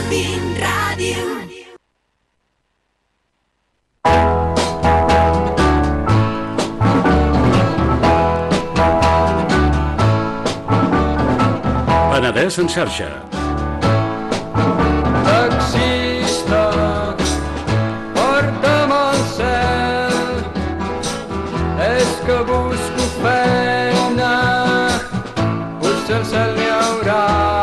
Calvin Ràdio. Penedès en xarxa. Taxista, porta'm al cel, és que busco feina, potser el cel n'hi haurà,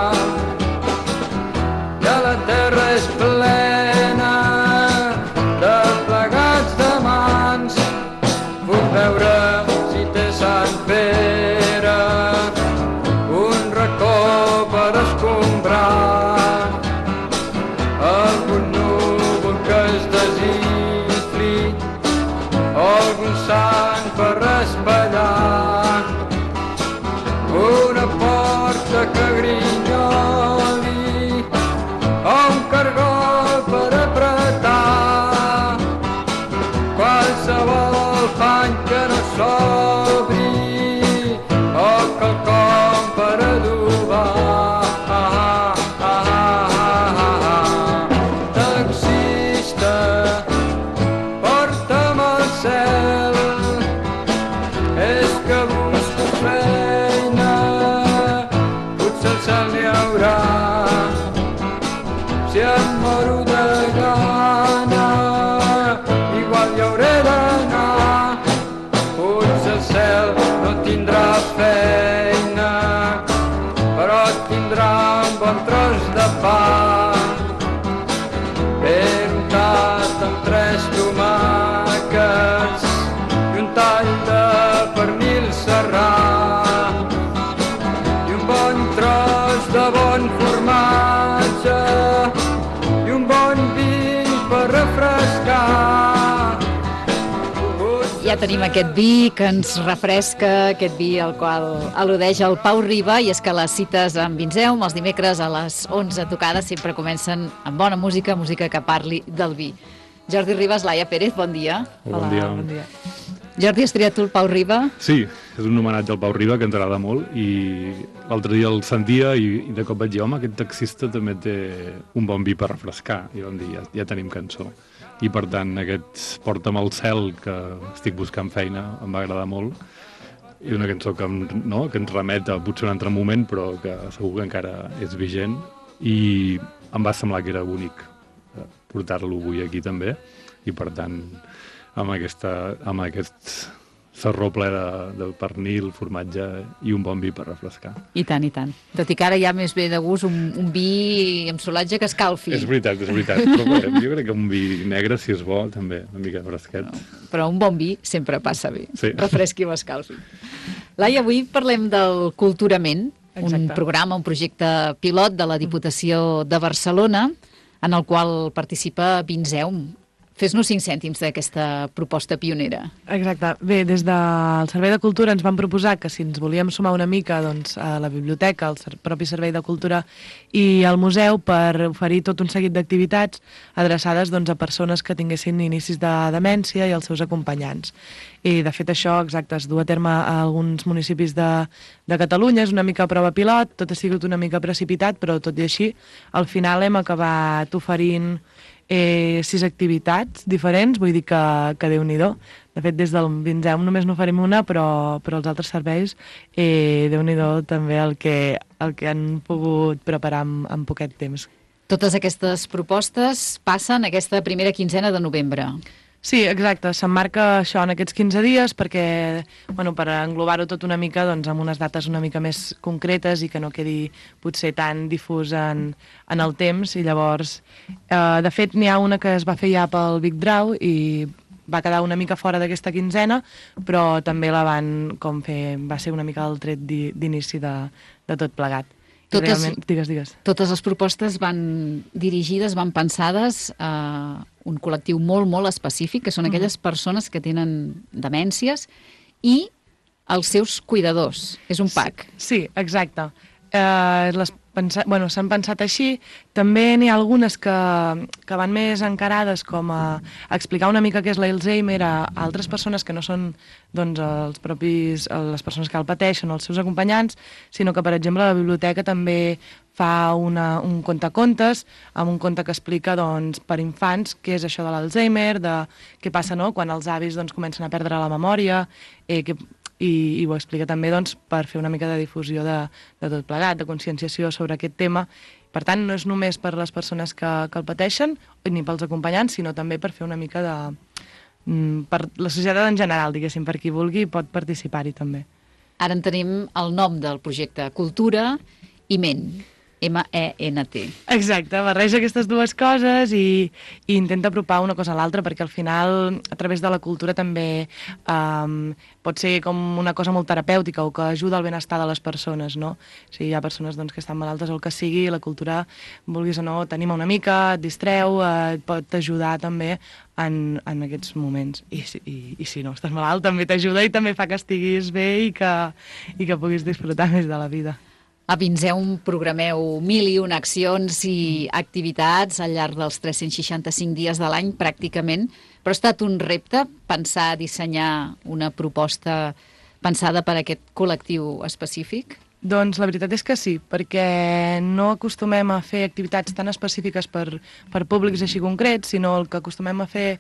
i a la terra és plena de plegats de mans, puc veure si té Sant Pere un racó per escombrar, algun núvol que es desinfli, algun sant per raspallar, una porta que grinyoli o un cargol per apretar, qualsevol pany que no s'obri o quelcom per adobar. Taxista, porta'm al cel, és que busco feina, potser el cel n'hi haurà, si em moro de gana, igual hi hauré d'anar, potser el cel no tindrà feina, però tindrà un bon tros de pa, ben untat amb 3 tomàquets i un tall de pernil serrà, i un bon tros de bon formatge i un bon vi per refrescar. Ja tenim aquest vi que ens refresca, aquest vi al qual al·ludeix el Pau Riba, i és que les cites amb Vinzeum els dimecres a les 11 tocades sempre comencen amb bona música, música que parli del vi. Jordi Ribas, Laia Pérez, bon dia. Bon dia. Bon dia. Jordi, has triat tu el Pau Riba? Sí, és un homenatge al Pau Riba que ens agrada molt, i l'altre dia el sentia i de cop vaig dir, home, aquest taxista també té un bon vi per refrescar, i vam dir, ja tenim cançó. I per tant, aquest Porta'm al cel, que estic buscant feina, em va agradar molt, i una cançó que ens remet a potser un altre moment, però que segur que encara és vigent, i em va semblar que era bonic portar-lo avui aquí també, i per tant, amb aquest sarró ple de pernil, formatge i un bon vi per refrescar. I tant, i tant. Tot i que ara ja més ve de gust un vi amb solatge que escalfi. És veritat, però bé, jo crec que un vi negre, si és bo, també, una mica fresquet. Però un bon vi sempre passa bé, sí. Refresqui o escalfi. Laia, avui parlem del Culturament, un programa, un projecte pilot de la Diputació de Barcelona, en el qual participa Vinzeum. Fes-nos 5 cèntims d'aquesta proposta pionera. Exacte. Bé, des del Servei de Cultura ens van proposar que si ens volíem sumar una mica doncs, a la biblioteca, al propi Servei de Cultura i al museu per oferir tot un seguit d'activitats adreçades doncs, a persones que tinguessin inicis de demència i els seus acompanyants. I de fet això, exacte, es du a terme a alguns municipis de Catalunya, és una mica prova pilot, tot ha sigut una mica precipitat, però tot i així, al final hem acabat oferint 6 activitats diferents, vull dir que Déu-n'hi-do. De fet, des del Vinzeum només n'oferim una, però els altres serveis, Déu-n'hi-do també el que han pogut preparar en poquet temps. Totes aquestes propostes passen aquesta primera quinzena de novembre. Sí, exacte, s'emmarca això en aquests 15 dies perquè, bueno, per englobar-ho tot una mica doncs, amb unes dates una mica més concretes i que no quedi potser tan difús en el temps, i llavors de fet n'hi ha una que es va fer ja pel Big Draw i va quedar una mica fora d'aquesta quinzena, però també la van com fer, va ser una mica el tret d'inici de tot plegat. Digues. Totes les propostes van dirigides, van pensades a un col·lectiu molt, molt específic, que són aquelles persones que tenen demències i els seus cuidadors. És un pack. Sí, exacte. s'han pensat així. També n'hi ha algunes que van més encarades com a explicar una mica què és l'Alzheimer a altres persones que no són doncs, les persones que el pateixen o els seus acompanyants, sinó que, per exemple, la biblioteca també fa un contacontes amb un conte que explica doncs, per infants què és això de l'Alzheimer, de què passa quan els avis doncs, comencen a perdre la memòria, i ho explica també doncs, per fer una mica de difusió de tot plegat, de conscienciació sobre aquest tema. Per tant, no és només per les persones que el pateixen ni pels acompanyants, sinó també per fer una mica per la societat en general, diguéssim, per qui vulgui pot participar-hi també. Ara en tenim el nom del projecte, Cultura i Ment. M-E-N-T. Exacte, barreja aquestes dues coses i intenta apropar una cosa a l'altra, perquè al final, a través de la cultura també pot ser com una cosa molt terapèutica o que ajuda al benestar de les persones, no? Si hi ha persones doncs, que estan malaltes o el que sigui, la cultura, vulguis o no, t'anima una mica, et distreu, et pot ajudar també en aquests moments. I si no estàs malalt, també t'ajuda i també fa que estiguis bé i que puguis disfrutar més de la vida. A Vinzeum programeu 1001 accions i activitats al llarg dels 365 dies de l'any, pràcticament, però ha estat un repte pensar, dissenyar una proposta pensada per a aquest col·lectiu específic? Doncs la veritat és que sí, perquè no acostumem a fer activitats tan específiques per públics així concrets, sinó el que acostumem a fer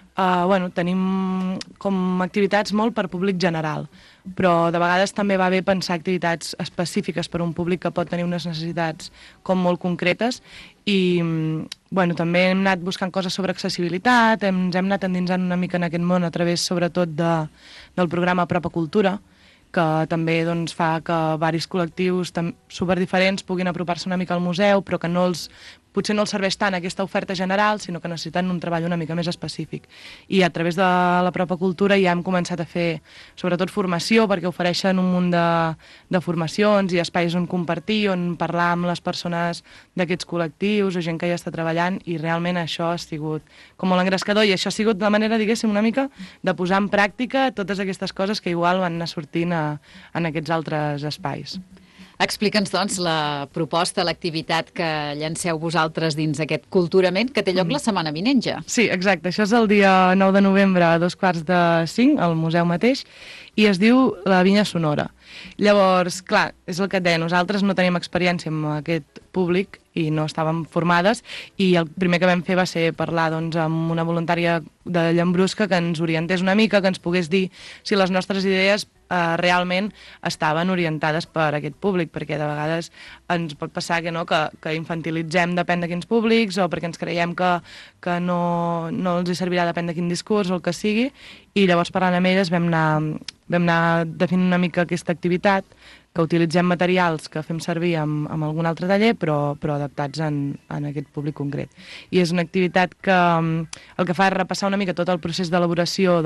tenim com activitats molt per públic general, però de vegades també va bé pensar activitats específiques per a un públic que pot tenir unes necessitats com molt concretes i també hem anat buscant coses sobre accessibilitat, ens hem anat endinsant una mica en aquest món a través sobretot del programa Apropa Cultura, que també doncs, fa que varis col·lectius superdiferents puguin apropar-se una mica al museu, però que potser no els serveix tant aquesta oferta general, sinó que necessiten un treball una mica més específic. I a través de la Apropa Cultura ja hem començat a fer, sobretot, formació, perquè ofereixen un munt de formacions i espais on compartir, on parlar amb les persones d'aquests col·lectius o gent que ja està treballant, i realment això ha sigut com molt engrescador, i això ha sigut la manera, diguéssim, una mica de posar en pràctica totes aquestes coses que igual van anar sortint en aquests altres espais. Explica'ns, doncs, la proposta, l'activitat que llanceu vosaltres dins aquest Culturament, que té lloc la setmana vinent ja. Sí, exacte. Això és el dia 9 de novembre a 4:45, al museu mateix, i es diu La Vinya Sonora. Llavors, clar, és el que et deia, nosaltres no tenim experiència amb aquest públic i no estàvem formades, i el primer que vam fer va ser parlar doncs, amb una voluntària de Llambrusca que ens orientés una mica, que ens pogués dir si les nostres idees realment estaven orientades per a aquest públic, perquè de vegades ens pot passar que infantilitzem depèn de quins públics o perquè ens creiem que no els hi servirà depèn de quin discurs o el que sigui, i llavors parlant amb elles vam anar definint una mica aquesta activitat, que utilitzem materials que fem servir amb algun altre taller, però adaptats en aquest públic concret. I és una activitat que el que fa és repassar una mica tot el procés d'elaboració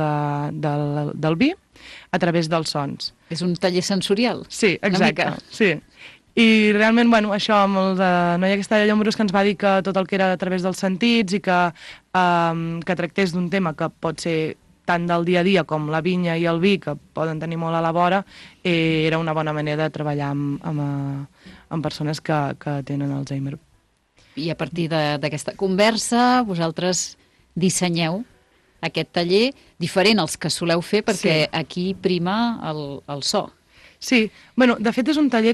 del vi a través dels sons. És un taller sensorial? Sí, exacte. Sí. I realment, això amb la noia aquesta de Llombrus que ens va dir que tot el que era a través dels sentits i que tractés d'un tema que pot ser tant del dia a dia com la vinya i el vi, que poden tenir molt a la vora, era una bona manera de treballar amb persones que tenen Alzheimer. I a partir d'aquesta conversa, vosaltres dissenyeu aquest taller diferent als que soleu fer, perquè aquí prima el so. Sí, de fet és un taller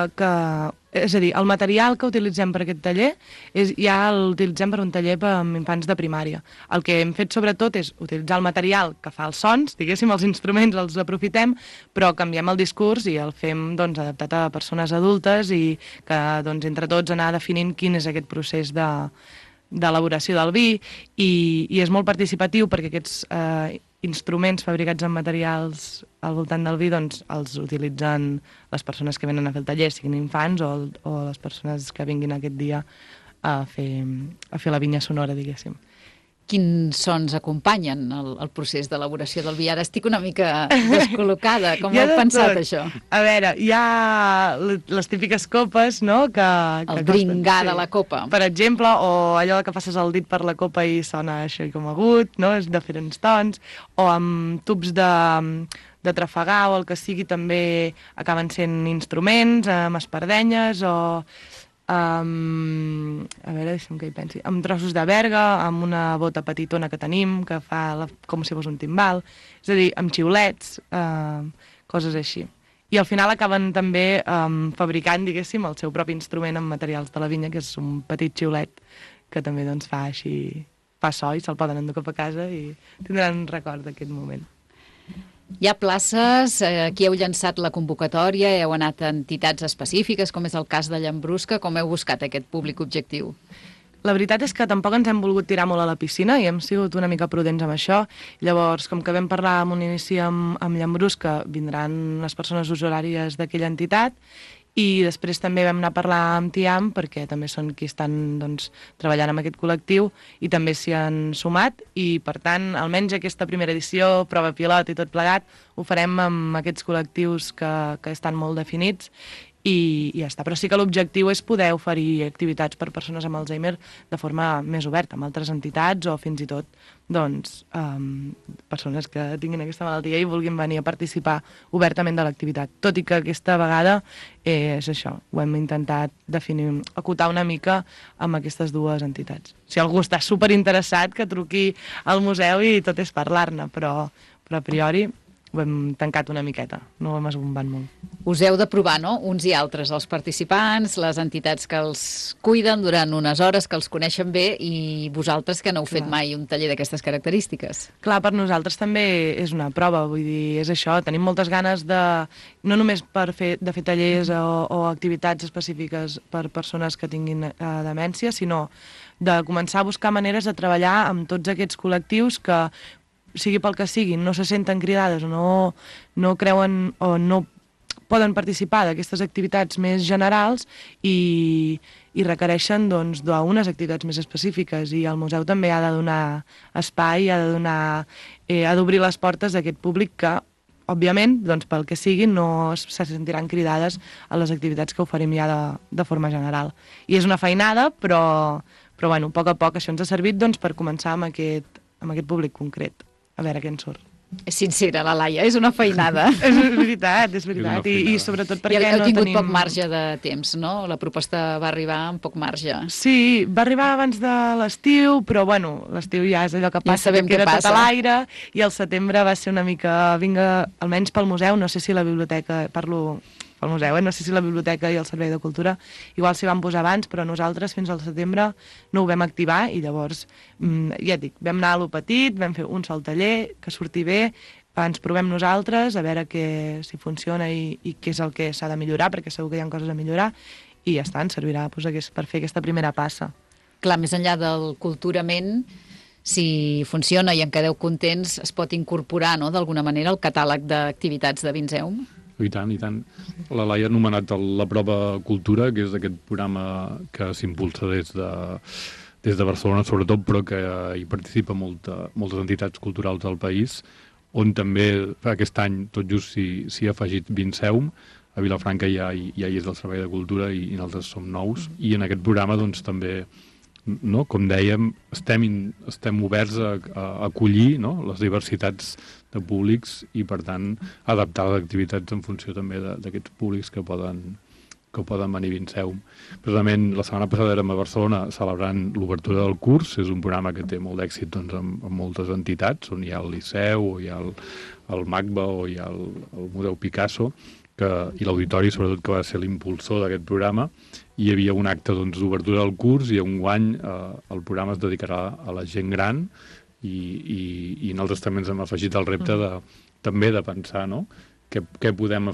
és a dir, el material que utilitzem per aquest taller ja l'utilitzem per un taller amb infants de primària. El que hem fet sobretot és utilitzar el material que fa els sons, diguéssim, els instruments els aprofitem, però canviem el discurs i el fem adaptat a persones adultes i que entre tots anar definint quin és aquest procés d'elaboració del vi, i és molt participatiu perquè aquests instruments fabricats amb materials al voltant del vi els utilitzen les persones que venen a fer el taller, siguin infants o les persones que vinguin aquest dia a fer la vinya sonora, diguéssim. Quins sons acompanyen el procés d'elaboració del vi? Ara estic una mica descol·locada. Com heu pensat això? A veure, hi ha les típiques copes, no? El dringar de la copa. Per exemple, o allò que passes el dit per la copa i sona això com agut, no? És diferents tons, o amb tubs de trafegar o el que sigui també acaben sent instruments, amb espardenyes o a veure, deixa'm que hi pensi, amb trossos de berga, amb una bota petitona que tenim, que fa com si fos un timbal, és a dir, amb xiulets, coses així. I al final acaben també fabricant, diguéssim, el seu propi instrument amb materials de la vinya, que és un petit xiulet que també doncs, fa so i se'l poden endur cap a casa i tindran record d'aquest moment. Hi ha places, aquí heu llançat la convocatòria, heu anat a entitats específiques, com és el cas de Llambrusca, com heu buscat aquest públic objectiu? La veritat és que tampoc ens hem volgut tirar molt a la piscina i hem sigut una mica prudents amb això. Llavors, com que vam parlar en un inici amb Llambrusca, vindran les persones usuàries d'aquella entitat i després també vam anar a parlar amb TIAM perquè també són qui estan doncs, treballant amb aquest col·lectiu i també s'hi han sumat i per tant almenys aquesta primera edició, prova pilot i tot plegat ho farem amb aquests col·lectius que estan molt definits i ja està. Però sí que l'objectiu és poder oferir activitats per persones amb Alzheimer de forma més oberta, amb altres entitats o fins i tot doncs, persones que tinguin aquesta malaltia i vulguin venir a participar obertament de l'activitat. Tot i que aquesta vegada és això, ho hem intentat definir, acotar una mica amb aquestes dues entitats. Si algú està superinteressat, que truqui al museu i tot és parlar-ne, però a priori ho hem tancat una miqueta, no ho hem esbombat molt. Us heu de provar, no?, uns i altres, els participants, les entitats que els cuiden durant unes hores, que els coneixen bé, i vosaltres que no heu fet mai un taller d'aquestes característiques. Clar, per nosaltres també és una prova, vull dir, és això, tenim moltes ganes de, no només de fer tallers o activitats específiques per persones que tinguin demència, sinó de començar a buscar maneres de treballar amb tots aquests col·lectius que sigui pel que sigui, no se senten cridades o no creuen o no poden participar d'aquestes activitats més generals i requereixen doncs, d'unes activitats més específiques i el museu també ha de donar espai, ha d'obrir les portes a aquest públic que, òbviament, doncs, pel que sigui, no se sentiran cridades a les activitats que oferim ja de forma general. I és una feinada, però bueno, a poc això ens ha servit doncs, per començar amb aquest públic concret. A veure què en surt. És sincera, la Laia, és una feinada. És veritat. I sobretot perquè heu tingut poc marge de temps, no? La proposta va arribar amb poc marge. Sí, va arribar abans de l'estiu, però bueno, l'estiu ja és allò que passa, que era tot a l'aire, i el setembre va ser una mica, vinga, almenys pel museu, no sé si la biblioteca, parlo pel museu, no sé si la biblioteca i el Servei de Cultura igual s'hi van posar abans, però nosaltres fins al setembre no ho vam activar i llavors, ja et dic, vam anar a lo petit, vam fer un sol taller, que surti bé, ens provem nosaltres, a veure si funciona i què és el que s'ha de millorar, perquè segur que hi ha coses a millorar, i ja està, ens servirà per fer aquesta primera passa. Clar, més enllà del culturament, si funciona i en quedeu contents, es pot incorporar, no?, d'alguna manera al catàleg d'activitats de Vinzeum? I tant, i tant. La Laia ha anomenat la prova Cultura, que és aquest programa que s'impulsa des de Barcelona, sobretot, però que hi participa moltes entitats culturals del país, on també aquest any, tot just s'hi ha afegit Vinceum, a Vilafranca ja hi és el Servei de Cultura i nosaltres som nous, i en aquest programa doncs també, no, com dèiem, estem oberts a acollir, no, les diversitats de públics i, per tant, adaptar les activitats en funció també d'aquests públics que poden venir a Vinceum. Precisament, la setmana passada érem a Barcelona celebrant l'obertura del curs, és un programa que té molt d'èxit doncs, amb moltes entitats, on hi ha el Liceu, o hi ha el MACBA, o hi ha el Museu Picasso, i l'auditori, sobretot, que va ser l'impulsor d'aquest programa. Hi havia un acte d'obertura del curs i enguany el programa es dedicarà a la gent gran i nosaltres també ens hem afegit el repte també de pensar, no?, què podem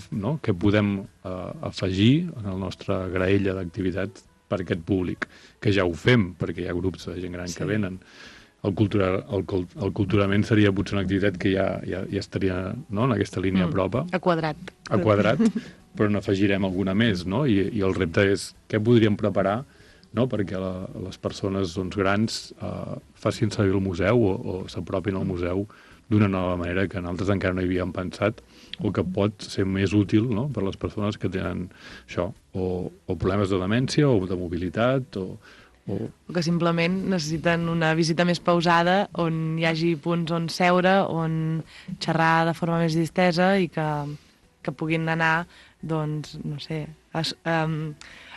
afegir en la nostra graella d'activitats per aquest públic, que ja ho fem, perquè hi ha grups de gent gran que venen. El culturament seria potser una activitat que ja estaria, no?, en aquesta línia prova. A quadrat. A quadrat, però n'afegirem alguna més, no? I el repte és què podríem preparar, no?, perquè les persones grans facin servir el museu o s'apropin al museu d'una nova manera que nosaltres encara no hi havíem pensat o que pot ser més útil, no?, per les persones que tenen això, o problemes de demència o de mobilitat o que simplement necessiten una visita més pausada on hi hagi punts on seure, on xerrar de forma més distesa i que puguin anar, doncs, no sé,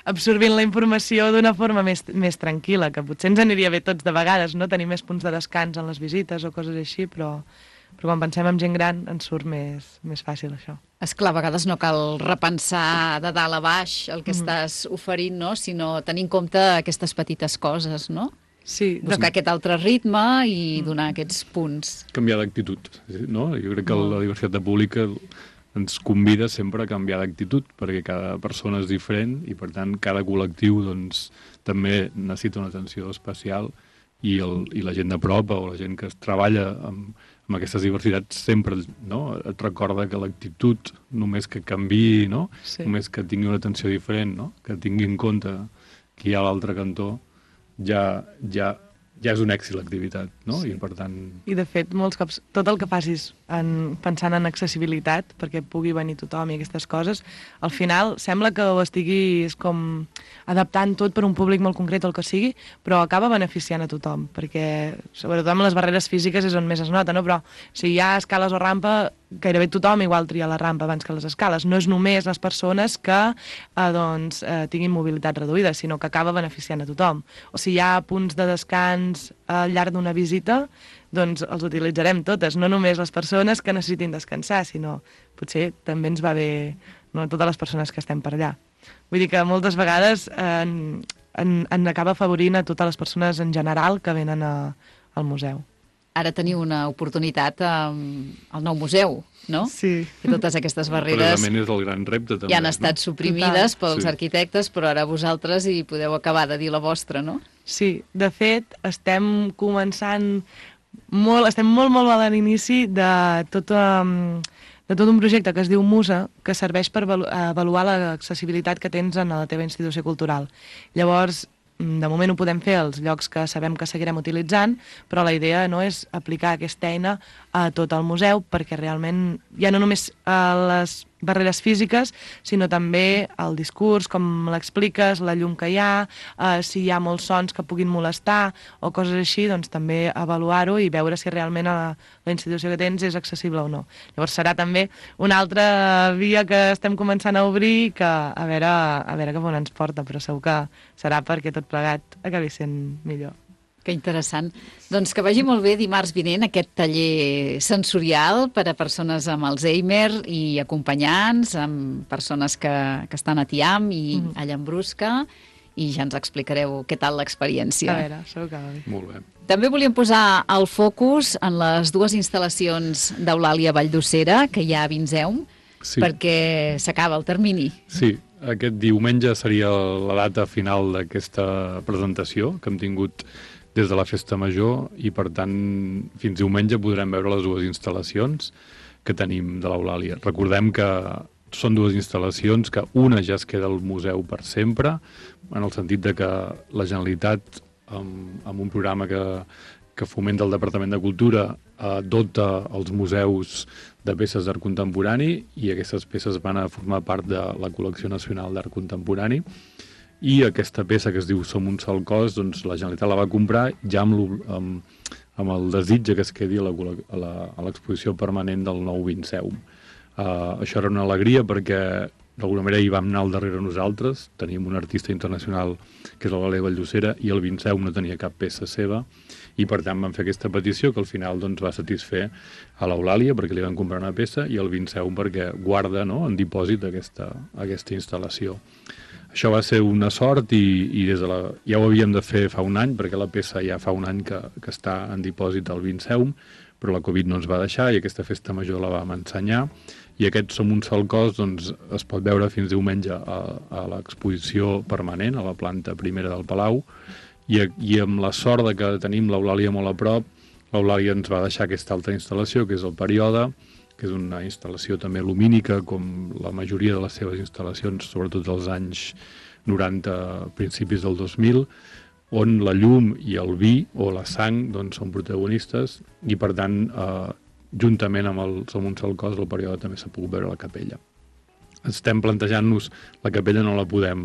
absorbint la informació d'una forma més tranquil·la, que potser ens aniria bé tots de vegades, no? Tenir més punts de descans en les visites o coses així, però quan pensem en gent gran ens surt més fàcil això. Esclar, a vegades no cal repensar de dalt a baix el que estàs oferint, no? Sinó tenir en compte aquestes petites coses, no? Sí, Buscar aquest altre ritme i donar aquests punts. Canviar d'actitud, no? Jo crec que la diversitat de públic ens convida sempre a canviar d'actitud, perquè cada persona és diferent i, per tant, cada col·lectiu doncs, també necessita una atenció especial i la gent de prop o la gent que es treballa amb aquestes diversitats sempre, no? Et recorda que l'actitud, només que canviï, no? Sí. Només que tingui una atenció diferent, no? Que tingui en compte que hi ha a l'altre cantó, ja és un èxit l'activitat, no? Sí. I per tant... I de fet, molts cops, tot el que facis pensant en accessibilitat, perquè pugui venir tothom i aquestes coses, al final sembla que ho estiguis com adaptant tot per un públic molt concret o el que sigui, però acaba beneficiant a tothom, perquè sobretot amb les barreres físiques és on més es nota, no? Però si hi ha escales o rampa, gairebé tothom igual tria la rampa abans que les escales. No és només les persones que tinguin mobilitat reduïda, sinó que acaba beneficiant a tothom. O si hi ha punts de descans al llarg d'una visita, doncs els utilitzarem totes, no només les persones que necessitin descansar, sinó potser també ens va bé, no, totes les persones que estem per allà. Vull dir que moltes vegades en acaba afavorint a totes les persones en general que venen al museu. Ara teniu una oportunitat al nou museu, no? Sí. Que totes aquestes barreres Precisament és el gran repte, també. ja han estat suprimides pels Sí. arquitectes, però ara vosaltres hi podeu acabar de dir la vostra, no? Sí, de fet, estem començant estem molt a l'inici de tot un projecte que es diu Musa, que serveix per avaluar l'accessibilitat que tens en la teva institució cultural. Llavors, de moment ho podem fer als llocs que sabem que seguirem utilitzant, però la idea no és aplicar aquesta eina a tot el museu, perquè realment ja no només les barreres físiques, sinó també el discurs, com l'expliques, la llum que hi ha, si hi ha molts sons que puguin molestar o coses així, doncs també avaluar-ho i veure si realment la institució que tens és accessible o no. Llavors serà també una altra via que estem començant a obrir que a veure cap on ens porta, però segur que serà perquè tot plegat acabi sent millor. Que interessant. Doncs que vagi molt bé dimarts vinent aquest taller sensorial per a persones amb Alzheimer i acompanyants, amb persones que estan a Tiam i a Llambrusca, i ja ens explicareu què tal l'experiència. A veure, segur que va bé. Molt bé. També volíem posar el focus en les dues instal·lacions d'Eulàlia Valldosera que hi ha a Vinseum, Sí. perquè s'acaba el termini. Sí, aquest diumenge seria la data final d'aquesta presentació que hem tingut des de la Festa Major i, per tant, fins diumenge podrem veure les dues instal·lacions que tenim de l'Eulàlia. Recordem que són dues instal·lacions que una ja es queda al museu per sempre, en el sentit de que la Generalitat, amb un programa que fomenta el Departament de Cultura, dota els museus de peces d'art contemporani i aquestes peces van a formar part de la Col·lecció Nacional d'Art Contemporani. I aquesta peça que es diu Som un sol cos, doncs la Generalitat la va comprar ja amb el desitge que es quedi a l'exposició permanent del nou Vinseum. Això era una alegria perquè d'alguna manera hi vam anar al darrere nosaltres, teníem un artista internacional que és l'Eulàlia Valldosera i el Vinseum no tenia cap peça seva i per tant vam fer aquesta petició que al final doncs, va satisfer a l'Eulàlia perquè li van comprar una peça i el Vinseum perquè guarda, no, en dipòsit aquesta instal·lació. Això va ser una sort i ja ho havíem de fer fa un any, perquè la peça ja fa un any que està en dipòsit al Vinseum, però la Covid no ens va deixar i aquesta festa major la vam ensenyar. I aquest Som un sol cos doncs, es pot veure fins diumenge a l'exposició permanent, a la planta primera del Palau, i amb la sort de que tenim l'Eulàlia molt a prop, l'Eulàlia ens va deixar aquesta altra instal·lació, que és el Període, que és una instal·lació també lumínica, com la majoria de les seves instal·lacions, sobretot dels anys 90, principis del 2000, on la llum i el vi o la sang doncs, són protagonistes i, per tant, juntament amb el Som un sol cos, el Període també s'ha pogut veure a la capella. Estem plantejant-nos, la capella no la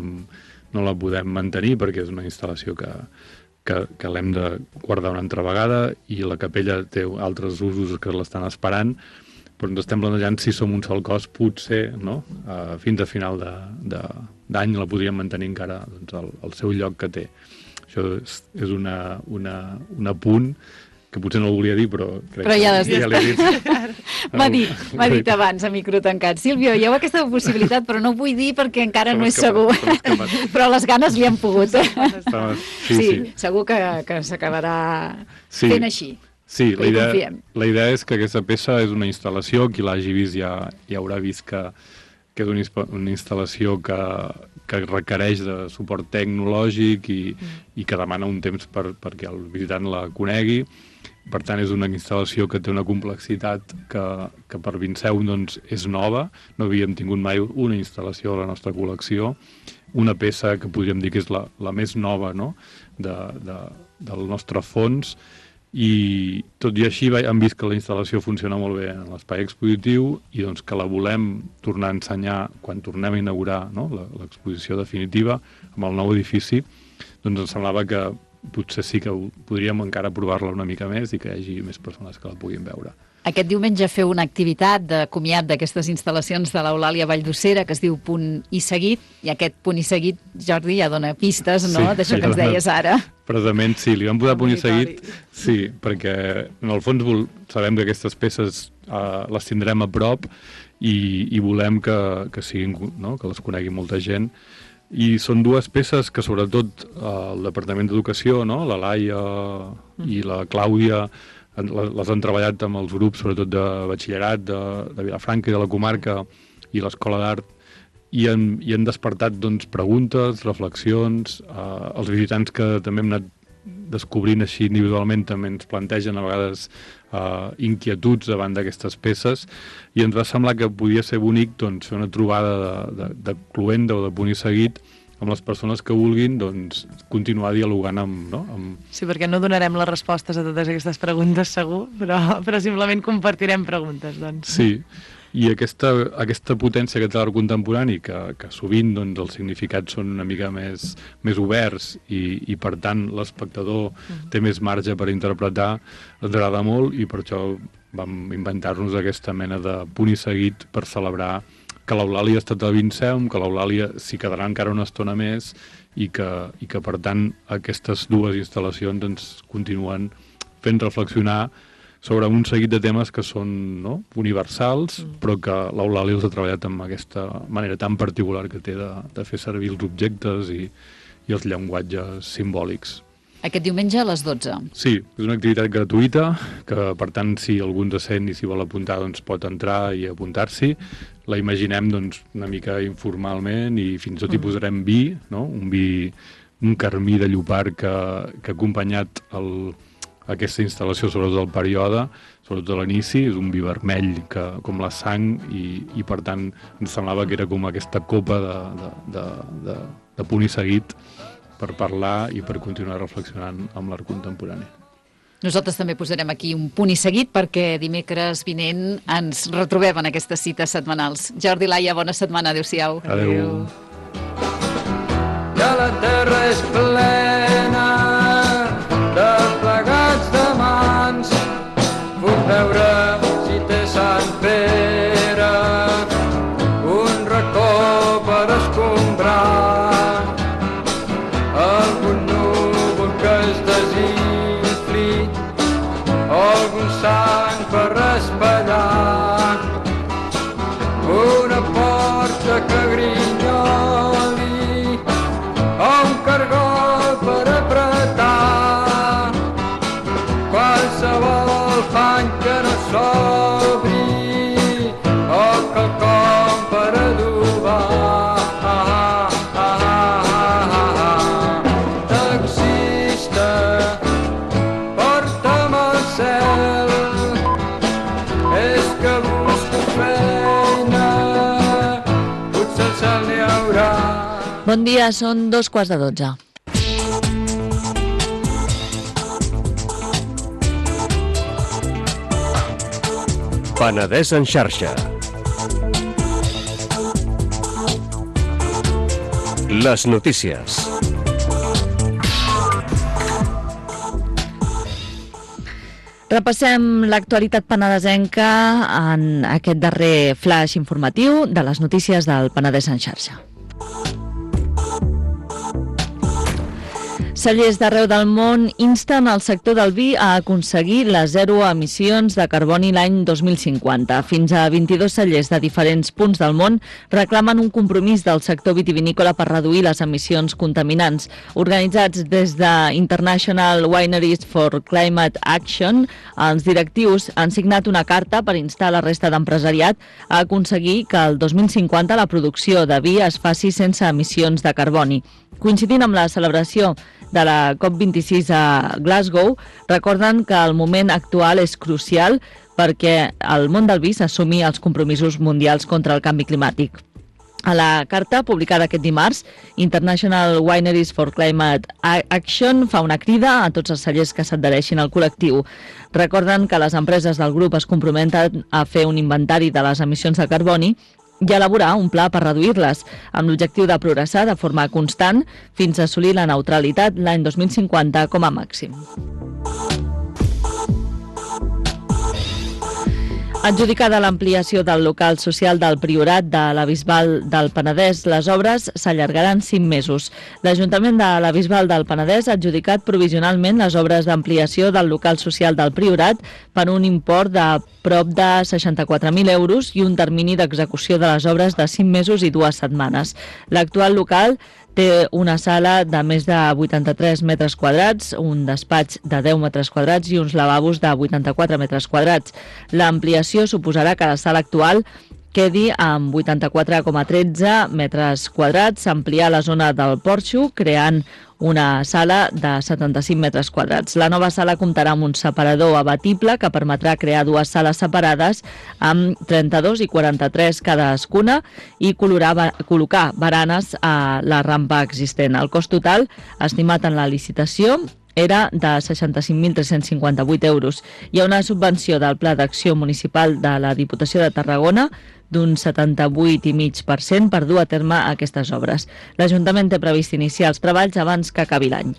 podem mantenir perquè és una instal·lació que l'hem de guardar una altra vegada i la capella té altres usos que l'estan esperant, però ens estem plantejant si som un sol cos, potser, no? Fins a final d'any la podríem mantenir encara doncs, el seu lloc que té. Això és un apunt que potser no el volia dir, però crec Però ja que ja l'he dit. M'ha dit abans, a micro tancat. Sílvia, hi ha aquesta possibilitat, però no ho vull dir perquè encara no és segur. Però les ganes li han pogut. Sí, segur que s'acabarà fent així. Sí, la idea és que aquesta peça és una instal·lació, qui l'hagi vist ja haurà vist que és una instal·lació que requereix de suport tecnològic i que demana un temps perquè el visitant la conegui. Per tant, és una instal·lació que té una complexitat que per Vinceu doncs, és nova. No havíem tingut mai una instal·lació a la nostra col·lecció. Una peça que podríem dir que és la més nova, no? del nostre fons. I tot i així hem vist que la instal·lació funciona molt bé en l'espai expositiu i doncs, que la volem tornar a ensenyar quan tornem a inaugurar, no? l'exposició definitiva amb el nou edifici. Doncs ens semblava que potser sí que podríem encara provar-la una mica més i que hi hagi més persones que la puguin veure. Aquest diumenge feu una activitat de comiat d'aquestes instal·lacions de l'Eulàlia Valldosera que es diu Punt i Seguit, i aquest Punt i Seguit, Jordi, ja dona pistes, no?, d'això que ens deies ara. Precisament, sí, li vam posar Punt i Seguit, sí, perquè en el fons sabem que aquestes peces les tindrem a prop i volem que siguin, no?, que les conegui molta gent. I són dues peces que sobretot el Departament d'Educació, no?, la Laia i la Clàudia, les han treballat amb els grups, sobretot de batxillerat, de Vilafranca i de la comarca i l'Escola d'Art, i han despertat doncs, preguntes, reflexions. Els visitants que també hem anat descobrint així individualment també ens plantegen a vegades inquietuds davant d'aquestes peces, i ens va semblar que podia ser bonic doncs, fer una trobada de cluenda o de Punt i Seguit amb les persones que vulguin doncs, continuar dialogant amb... Sí, perquè no donarem les respostes a totes aquestes preguntes, segur, però simplement compartirem preguntes, doncs. Sí, i aquesta potència que té l'art contemporani, que sovint doncs, els significats són una mica més oberts i per tant l'espectador té més marge per interpretar, ens agrada molt, i per això vam inventar-nos aquesta mena de Punt i Seguit per celebrar que l'Eulàlia ha estat a Vinceu, que l'Eulàlia s'hi quedarà encara una estona més i que per tant aquestes dues instal·lacions ens continuen fent reflexionar sobre un seguit de temes que són, no?, universals, però que l'Eulàlia els ha treballat amb aquesta manera tan particular que té de fer servir els objectes i els llenguatges simbòlics. Aquest diumenge a les 12. Sí, és una activitat gratuïta, que per tant si algú ens sent i s'hi vol apuntar doncs pot entrar i apuntar-s'hi. La imaginem doncs, una mica informalment i fins i tot hi posarem vi, no? Un carmí de llopart que ha acompanyat aquesta instal·lació, sobretot del període, sobretot a l'inici, és un vi vermell com la sang i per tant ens semblava que era com aquesta copa de Punt i Seguit per parlar i per continuar reflexionant amb l'art contemporani. Nosaltres també posarem aquí un punt i seguit perquè dimecres vinent ens retrobem en aquestes cites setmanals. Jordi, Laia, bona setmana. Adéu-siau. Adéu. Que la terra és plena de plegats de mans. Puc veure si té Sant Pere un racó per escombrar, algun núvol que es desinfli, algun sang per raspallar, una porta que grinyoli o un cargol per apretar, qualsevol pany que no s'obri o quelcom per adobar. Taxista, porta'm al cel, és que busco feina, potser al cel n'hi haurà. Bon dia, són 2:15. Penedès en xarxa. Les notícies. Repassem l'actualitat penedesenca en aquest darrer flash informatiu de les notícies del Penedès en xarxa. Cellers d'arreu del món insten el sector del vi a aconseguir les zero emissions de carboni l'any 2050. Fins a 22 cellers de diferents punts del món reclamen un compromís del sector vitivinícola per reduir les emissions contaminants. Organitzats des de International Wineries for Climate Action, els directius han signat una carta per instar la resta d'empresariat a aconseguir que el 2050 la producció de vi es faci sense emissions de carboni. Coincidint amb la celebració de la COP26 a Glasgow, recorden que el moment actual és crucial perquè el món del vi s'assumi els compromisos mundials contra el canvi climàtic. A la carta, publicada aquest dimarts, International Wineries for Climate Action fa una crida a tots els cellers que s'adhereixin al col·lectiu. Recorden que les empreses del grup es comprometen a fer un inventari de les emissions de carboni i elaborar un pla per reduir-les, amb l'objectiu de progressar de forma constant fins a assolir la neutralitat l'any 2050 com a màxim. Adjudicada l'ampliació del local social del Priorat de la Bisbal del Penedès, les obres s'allargaran 5 mesos. L'Ajuntament de la Bisbal del Penedès ha adjudicat provisionalment les obres d'ampliació del local social del Priorat per un import de prop de 64.000 euros i un termini d'execució de les obres de 5 mesos i 2 setmanes. L'actual local té una sala de més de 83 metres quadrats, un despatx de 10 metres quadrats i uns lavabos de 84 metres quadrats. L'ampliació suposarà que la sala actual quedi amb 84,13 metres quadrats, ampliar la zona del porxo, creant una sala de 75 metres quadrats. La nova sala comptarà amb un separador abatible que permetrà crear 2 sales separades amb 32 i 43 cadascuna i col·locar baranes a la rampa existent. El cost total, estimat en la licitació, era de 65.358 euros. Hi ha una subvenció del Pla d'Acció Municipal de la Diputació de Tarragona d'un 78,5% per dur a terme aquestes obres. L'Ajuntament té previst iniciar els treballs abans que acabi l'any.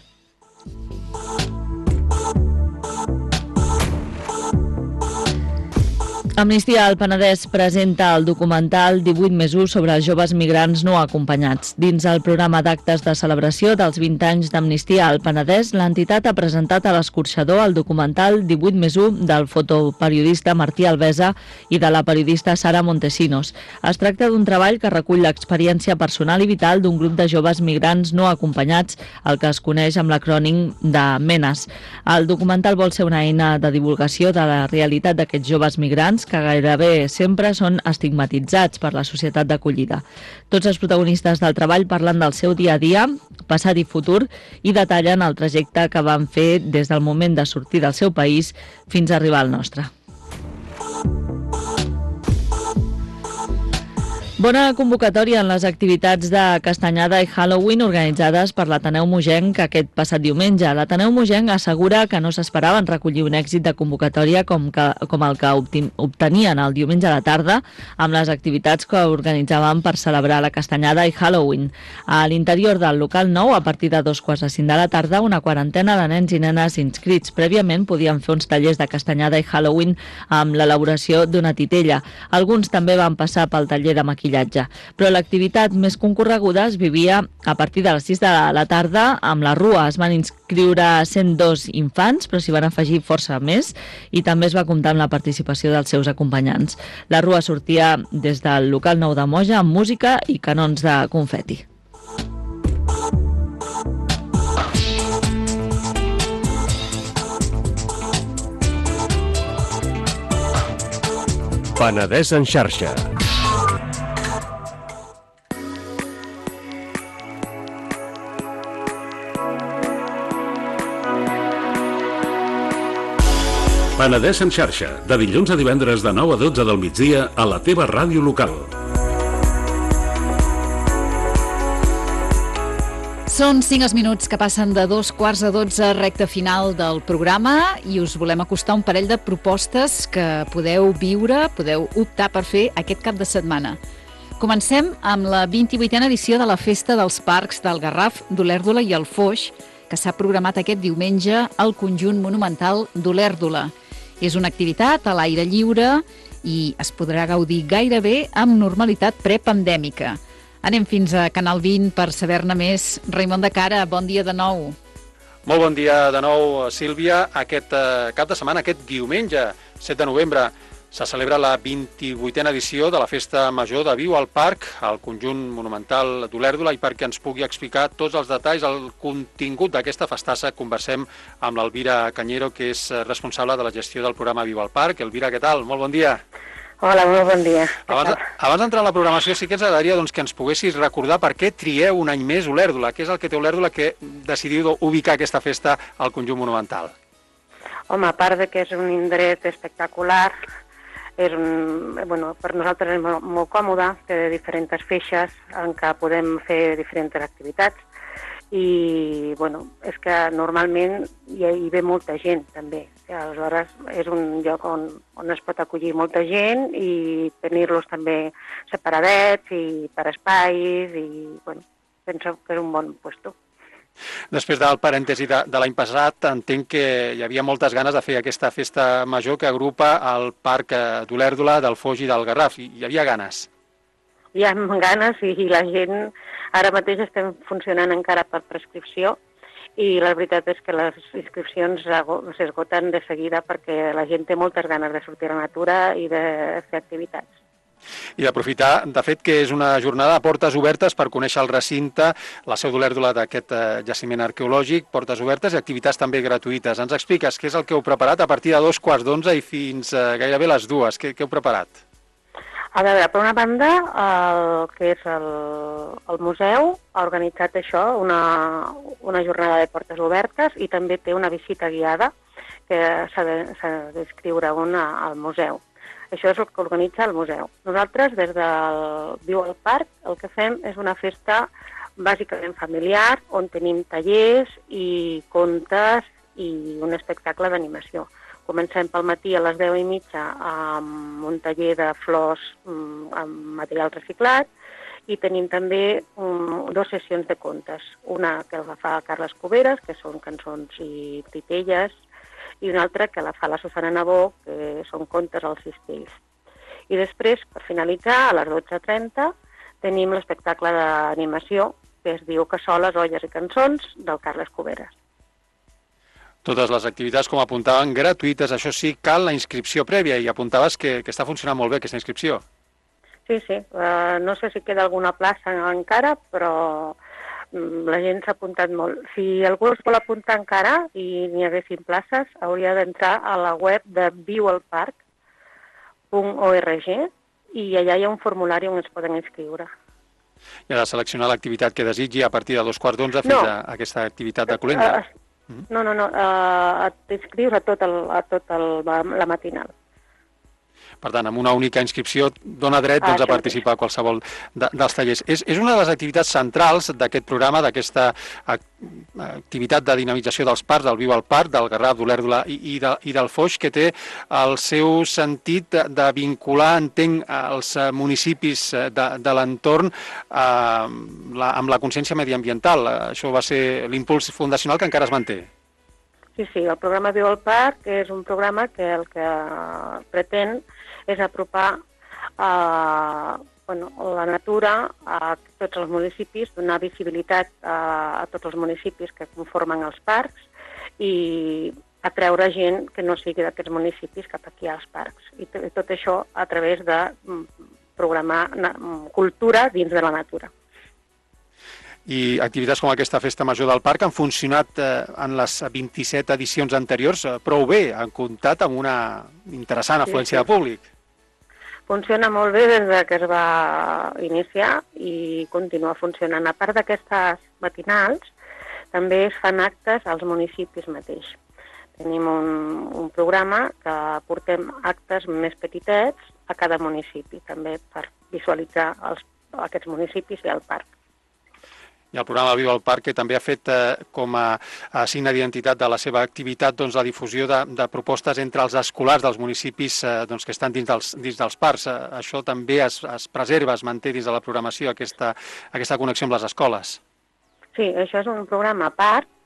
Amnistia al Penedès presenta el documental 18+1 sobre els joves migrants no acompanyats. Dins el programa d'actes de celebració dels 20 anys d'Amnistia al Penedès, l'entitat ha presentat a l'escorxador el documental 18+1 del fotoperiodista Martí Alvesa i de la periodista Sara Montesinos. Es tracta d'un treball que recull l'experiència personal i vital d'un grup de joves migrants no acompanyats, el que es coneix amb l'acrònim de MENAS. El documental vol ser una eina de divulgació de la realitat d'aquests joves migrants que gairebé sempre són estigmatitzats per la societat d'acollida. Tots els protagonistes del treball parlen del seu dia a dia, passat i futur, i detallen el trajecte que van fer des del moment de sortir del seu país fins a arribar al nostre. Bona convocatòria en les activitats de Castanyada i Halloween organitzades per l'Ateneu Mogenc aquest passat diumenge. L'Ateneu Mogenc assegura que no s'esperaven recollir un èxit de convocatòria com el que obtenien el diumenge a la tarda amb les activitats que organitzaven per celebrar la Castanyada i Halloween. A l'interior del local nou, a partir de 2:45 de la tarda, una quarantena de nens i nenes inscrits prèviament podien fer uns tallers de Castanyada i Halloween amb l'elaboració d'una titella. Alguns també van passar pel taller de maquillatge. Però l'activitat més concorreguda es vivia a partir de les 6 de la tarda amb la Rua. Es van inscriure 102 infants, però s'hi van afegir força més i també es va comptar amb la participació dels seus acompanyants. La Rua sortia des del local nou de Moja amb música i canons de confeti. Penedès en xarxa. Penedès en xarxa, de dilluns a divendres de 9 a 12 del migdia a la teva ràdio local. Són 5 els minuts que passen de 2:15, recta final del programa, i us volem acostar un parell de propostes que podeu viure, podeu optar per fer aquest cap de setmana. Comencem amb la 28a edició de la Festa dels Parcs del Garraf, d'Olèrdola i el Foix, que s'ha programat aquest diumenge al conjunt monumental d'Olèrdola. És una activitat a l'aire lliure i es podrà gaudir gairebé amb normalitat prepandèmica. Anem fins a Canal 20 per saber-ne més. Raimon de Cara, bon dia de nou. Molt bon dia de nou, Sílvia. Aquest cap de setmana, aquest diumenge, 7 de novembre, se celebra la 28a edició de la Festa Major de Viu al Parc, al conjunt monumental d'Olèrdola, i perquè ens pugui explicar tots els detalls, el contingut d'aquesta festassa, conversem amb l'Elvira Cañero, que és responsable de la gestió del programa Viu al Parc. Elvira, què tal? Molt bon dia. Hola, molt bon dia. Abans d'entrar a la programació, sí que ens agradaria que ens poguessis recordar per què trieu un any més Olèrdola. Què és el que té Olèrdola que decidiu ubicar aquesta festa al conjunt monumental? Home, a part de que és un indret espectacular, per nosaltres és molt còmode, té diferents feixes en què podem fer diferents activitats i és que normalment hi ve molta gent també. Aleshores és un lloc on es pot acollir molta gent i tenir-los també separadets i per espais i penso que és un bon lloc. Després del parèntesi de l'any passat, entenc que hi havia moltes ganes de fer aquesta festa major que agrupa el Parc d'Olèrdola, del Foix i del Garraf. Hi havia ganes? Hi ha ganes i la gent... Ara mateix estem funcionant encara per prescripció i la veritat és que les inscripcions s'esgoten de seguida perquè la gent té moltes ganes de sortir a la natura i de fer activitats. I d'aprofitar, de fet, que és una jornada a portes obertes per conèixer el recinte, la seu d'Olèrdola d'aquest jaciment arqueològic, portes obertes i activitats també gratuïtes. Ens expliques què és el que heu preparat a partir de 2:15 i fins gairebé les 2. Què heu preparat? A veure, per una banda, el que és el museu ha organitzat això, una jornada de portes obertes i també té una visita guiada que s'ha d'inscriure al museu. Això és el que organitza el museu. Nosaltres, des del Viu al Parc, el que fem és una festa bàsicament familiar, on tenim tallers i contes i un espectacle d'animació. Comencem pel matí a les 10:30 amb un taller de flors amb material reciclat i tenim també 2 sessions de contes. Una que la fa Carles Cuberes, que són cançons i titelles, i una altra que la fa la Susana Nabó, que són contes als cistells. I després, per finalitzar, a les 12:30, tenim l'espectacle d'animació, que es diu Cassoles, olles i cançons, del Carles Cuberes. Totes les activitats, com apuntaven, gratuïtes. Això sí, cal la inscripció prèvia, i apuntaves que està funcionant molt bé aquesta inscripció. Sí. No sé si queda alguna plaça encara, però la gent s'ha apuntat molt. Si algú es vol apuntar encara i n'hi haguessin places, hauria d'entrar a la web de viualparc.org i allà hi ha un formulari on es poden inscriure. I ha de seleccionar l'activitat que desitgi a partir de 2:15 fins a aquesta activitat de Colenda. No, t'inscrius a tot la matinal. Per tant, amb una única inscripció dona dret a participar a qualsevol dels tallers. És una de les activitats centrals d'aquest programa, d'aquesta activitat de dinamització dels parcs, del Viu al Parc, del Garraf, d'Olèrdola i del Foix, que té el seu sentit de vincular, entenc, els municipis de l'entorn amb la consciència mediambiental. Això va ser l'impuls fundacional que encara es manté. Sí, el programa Viu al Parc és un programa que el que pretén és apropar la natura a tots els municipis, donar visibilitat a tots els municipis que conformen els parcs i atreure gent que no sigui d'aquests municipis cap aquí als parcs. I tot això a través de programar cultura dins de la natura. I activitats com aquesta Festa Major del Parc han funcionat en les 27 edicions anteriors prou bé, han comptat amb una interessant afluència de públic. Funciona molt bé des que es va iniciar i continua funcionant. A part d'aquestes matinals, també es fan actes als municipis mateix. Tenim un programa que portem actes més petitets a cada municipi, també per visualitzar aquests municipis i el parc. I el programa Viu al Parc, que també ha fet com a signe d'identitat de la seva activitat la difusió de propostes entre els escolars dels municipis que estan dins dels parcs. Això també es preserva, es manté dins de la programació, aquesta connexió amb les escoles. Sí, això és un programa a part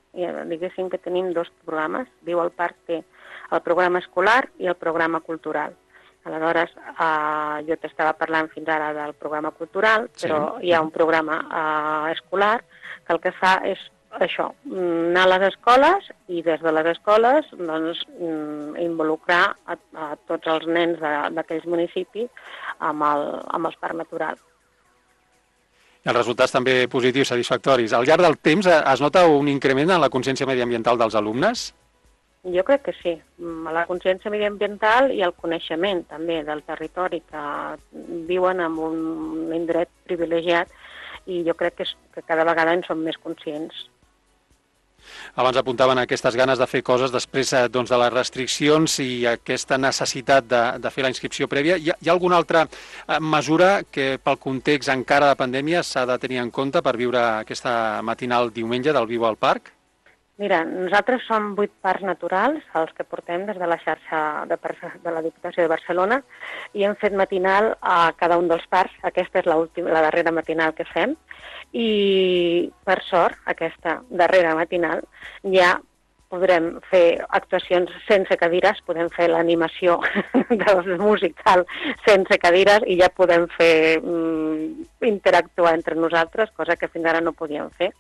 I diguéssim que tenim dos programes. Viu al Parc té el programa escolar i el programa cultural. Aleshores, jo t'estava parlant fins ara del programa cultural, però hi ha un programa escolar que el que fa és això, anar a les escoles i des de les escoles doncs, involucrar a tots els nens d'aquells municipis amb els parcs naturals. Els resultats també positius, satisfactoris. Al llarg del temps es nota un increment en la consciència mediambiental dels alumnes? Jo crec que sí. La consciència mediambiental i el coneixement també del territori, que viuen en un indret privilegiat, i jo crec que cada vegada en som més conscients. Abans apuntaven aquestes ganes de fer coses després de les restriccions i aquesta necessitat de fer la inscripció prèvia. Hi ha alguna altra mesura que pel context encara de pandèmia s'ha de tenir en compte per viure aquesta matinal diumenge del Viu al Parc? Mira, nosaltres som 8 parcs naturals, els que portem des de la xarxa de la Diputació de Barcelona, i hem fet matinal a cada un dels parcs. Aquesta és la darrera matinal que fem, i per sort, aquesta darrera matinal, ja podrem fer actuacions sense cadires, podem fer l'animació del musical sense cadires i ja podem fer interactuar entre nosaltres, cosa que fins ara no podíem fer.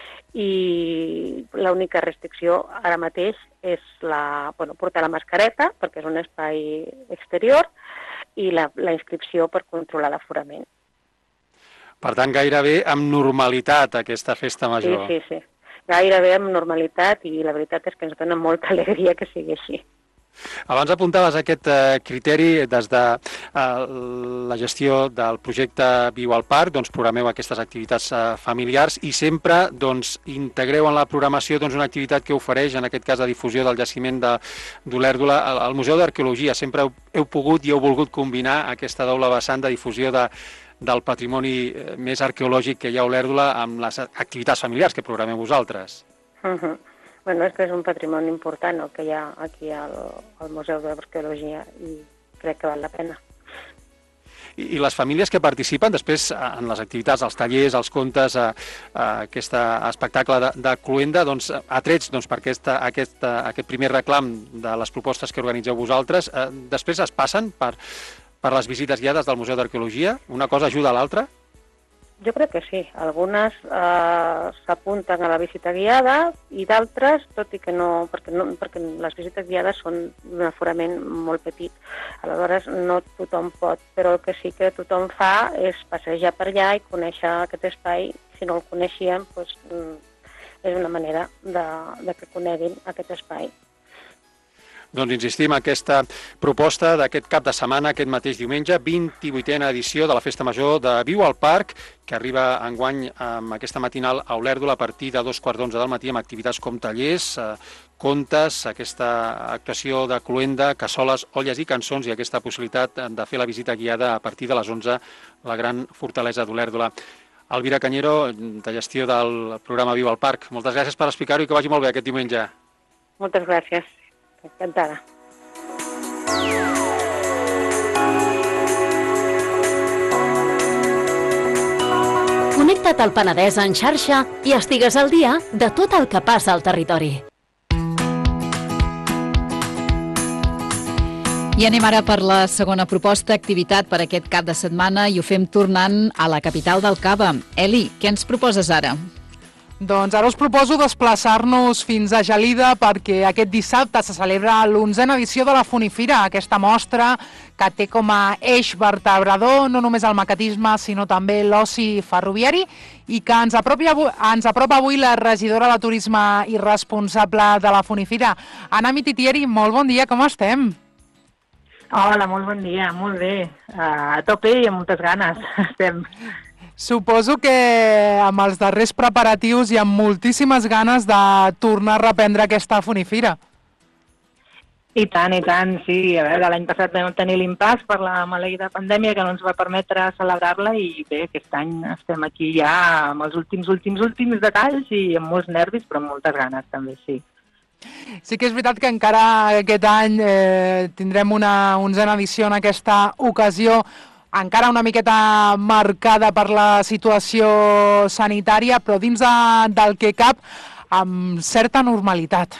I l'única restricció ara mateix és portar la mascareta, perquè és un espai exterior, i la inscripció per controlar l'aforament. Per tant, gairebé amb normalitat aquesta festa major. Sí. Gairebé amb normalitat, i la veritat és que ens dona molta alegria que sigui així. Abans apuntaves aquest criteri des de la gestió del projecte Viu al Parc, doncs programeu aquestes activitats familiars i sempre integreu en la programació una activitat que ofereix, en aquest cas de difusió del jaciment d'Olèrdola, al Museu d'Arqueologia. Sempre heu pogut i heu volgut combinar aquesta doble vessant de difusió del patrimoni més arqueològic que hi ha a Olèrdola amb les activitats familiars que programeu vosaltres. Bueno, és que és un patrimoni important el que hi ha aquí al Museu d'Arqueologia i crec que val la pena. I les famílies que participen després en les activitats, els tallers, els contes, aquest espectacle de cloenda, atrets per aquest primer reclam de les propostes que organitzeu vosaltres, després es passen per les visites guiades del Museu d'Arqueologia? Una cosa ajuda a l'altra? Jo crec que sí. Algunes s'apunten a la visita guiada i d'altres, tot i que no, perquè les visites guiades són un aforament molt petit. Aleshores, no tothom pot, però el que sí que tothom fa és passejar per allà i conèixer aquest espai. Si no el coneixíem, doncs, és una manera de que coneguin aquest espai. Doncs insistim, aquesta proposta d'aquest cap de setmana, aquest mateix diumenge, 28a edició de la Festa Major de Viu al Parc, que arriba enguany amb aquesta matinal a Olèrdola a partir de 2:15 del matí amb activitats com tallers, contes, aquesta actuació de cloenda, cassoles, olles i cançons i aquesta possibilitat de fer la visita guiada a partir de les 11 la gran fortalesa d'Olèrdola. Elvira Cañero, de gestió del programa Viu al Parc, moltes gràcies per explicar-ho i que vagi molt bé aquest diumenge. Moltes gràcies. Encantada. Connecta't al Penedès en xarxa i estigues al dia de tot el que passa al territori. I anem ara per la segona proposta, activitat per aquest cap de setmana, i ho fem tornant a la capital del Cava. Eli, què ens proposes ara? Doncs ara us proposo desplaçar-nos fins a Gelida perquè aquest dissabte se celebra l'11a edició de la Funifira, aquesta mostra que té com a eix vertebrador no només el maquetisme sinó també l'oci ferroviari i que ens apropa avui la regidora de Turisme i responsable de la Funifira. Anna Mititieri, molt bon dia, com estem? Hola, molt bon dia, molt bé. A tope i amb moltes ganes estem. Suposo que amb els darrers preparatius hi ha moltíssimes ganes de tornar a reprendre aquesta Funifira. I tant, sí. A veure, l'any passat vam tenir l'impàs per la maleïda pandèmia que no ens va permetre celebrar-la i bé, aquest any estem aquí ja amb els últims detalls i amb molts nervis, però amb moltes ganes també, sí. Sí que és veritat que encara aquest any tindrem una 11a edició en aquesta ocasió encara una miqueta marcada per la situació sanitària, però dins del que cap amb certa normalitat.